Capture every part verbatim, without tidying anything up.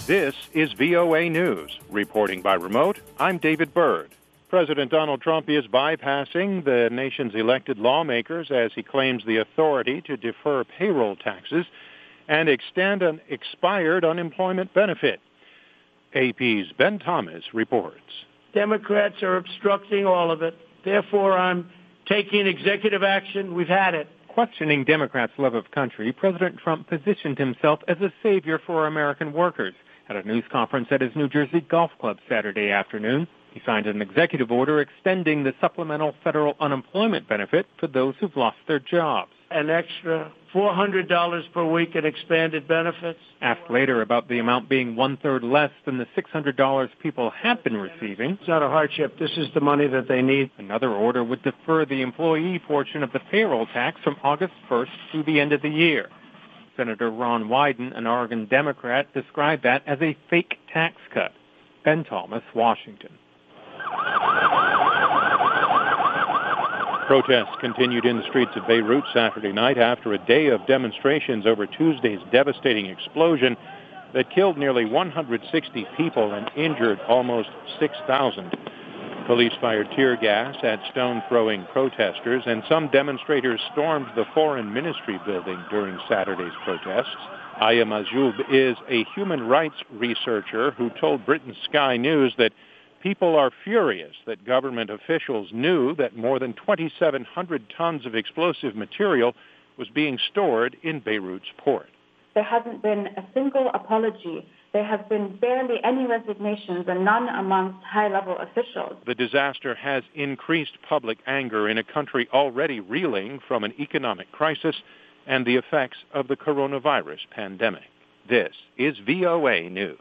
This is V O A News. Reporting by remote, I'm David Byrd. President Donald Trump is bypassing the nation's elected lawmakers as he claims the authority to defer payroll taxes and extend an expired unemployment benefit. A P's Ben Thomas reports. Democrats are obstructing all of it. Therefore, I'm taking executive action. We've had it. Questioning Democrats' love of country, President Trump positioned himself as a savior for American workers. At a news conference at his New Jersey golf club Saturday afternoon, he signed an executive order extending the supplemental federal unemployment benefit for those who've lost their jobs. An extra four hundred dollars per week in expanded benefits. Asked later about the amount being one-third less than the six hundred dollars people had been receiving. It's not a hardship. This is the money that they need. Another order would defer the employee portion of the payroll tax from August first through the end of the year. Senator Ron Wyden, an Oregon Democrat, described that as a fake tax cut. Ben Thomas, Washington. Protests continued in the streets of Beirut Saturday night after a day of demonstrations over Tuesday's devastating explosion that killed nearly one hundred sixty people and injured almost six thousand. Police fired tear gas at stone-throwing protesters, and some demonstrators stormed the Foreign Ministry building during Saturday's protests. Aya Majoub is a human rights researcher who told Britain's Sky News that people are furious that government officials knew that more than twenty-seven hundred tons of explosive material was being stored in Beirut's port. There hasn't been a single apology. There have been barely any resignations, and none amongst high-level officials. The disaster has increased public anger in a country already reeling from an economic crisis and the effects of the coronavirus pandemic. This is V O A News.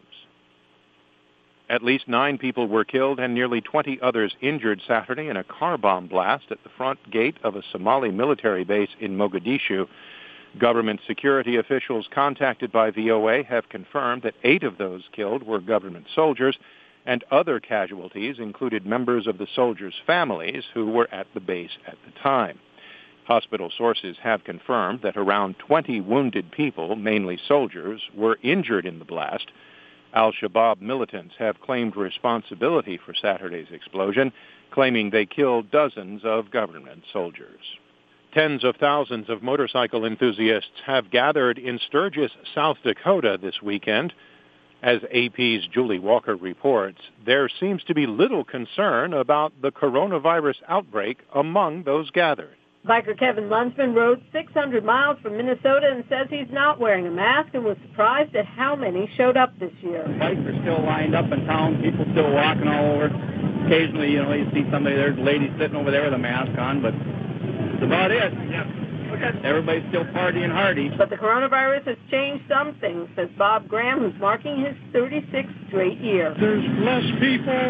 At least nine people were killed and nearly twenty others injured Saturday in a car bomb blast at the front gate of a Somali military base in Mogadishu. Government security officials contacted by V O A have confirmed that eight of those killed were government soldiers, and other casualties included members of the soldiers' families who were at the base at the time. Hospital sources have confirmed that around twenty wounded people, mainly soldiers, were injured in the blast. Al-Shabaab militants have claimed responsibility for Saturday's explosion, claiming they killed dozens of government soldiers. Tens of thousands of motorcycle enthusiasts have gathered in Sturgis, South Dakota this weekend. As A P's Julie Walker reports, there seems to be little concern about the coronavirus outbreak among those gathered. Biker Kevin Lunsman rode six hundred miles from Minnesota and says he's not wearing a mask and was surprised at how many showed up this year. Bikes are still lined up in town, people still walking all over. Occasionally, you know, you see somebody, there's a lady sitting over there with a mask on, but that's about it. Yeah. Okay. Everybody's still partying hardy. But the coronavirus has changed some things, says Bob Graham, who's marking his thirty-sixth straight year. There's less people.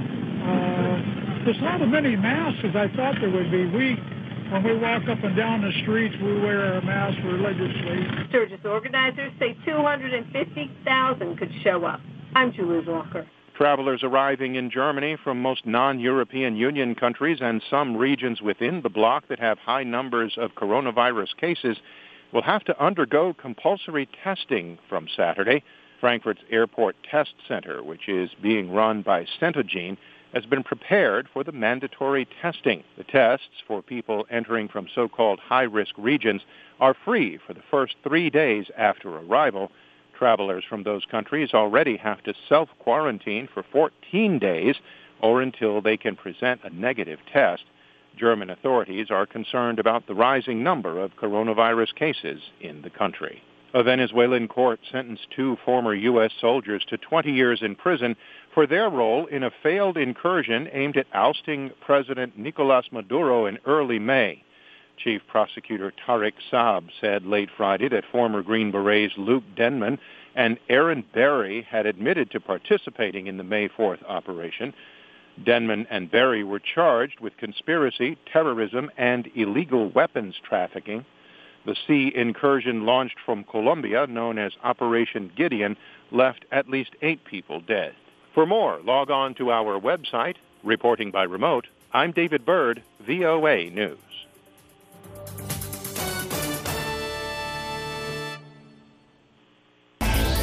Uh, there's not as many masks as I thought there would be. We When we walk up and down the streets, we wear our masks religiously. Sturgis organizers say two hundred fifty thousand could show up. I'm Julie Walker. Travelers arriving in Germany from most non-European Union countries and some regions within the bloc that have high numbers of coronavirus cases will have to undergo compulsory testing from Saturday. Frankfurt's Airport Test Center, which is being run by Centogene, has been prepared for the mandatory testing. The tests for people entering from so-called high-risk regions are free for the first three days after arrival. Travelers from those countries already have to self-quarantine for fourteen days or until they can present a negative test. German authorities are concerned about the rising number of coronavirus cases in the country. A Venezuelan court sentenced two former U S soldiers to twenty years in prison for their role in a failed incursion aimed at ousting President Nicolas Maduro in early May. Chief Prosecutor Tariq Saab said late Friday that former Green Berets Luke Denman and Aaron Berry had admitted to participating in the May fourth operation. Denman and Berry were charged with conspiracy, terrorism, and illegal weapons trafficking. The sea incursion launched from Colombia, known as Operation Gideon, left at least eight people dead. For more, log on to our website. Reporting by remote, I'm David Byrd, V O A News.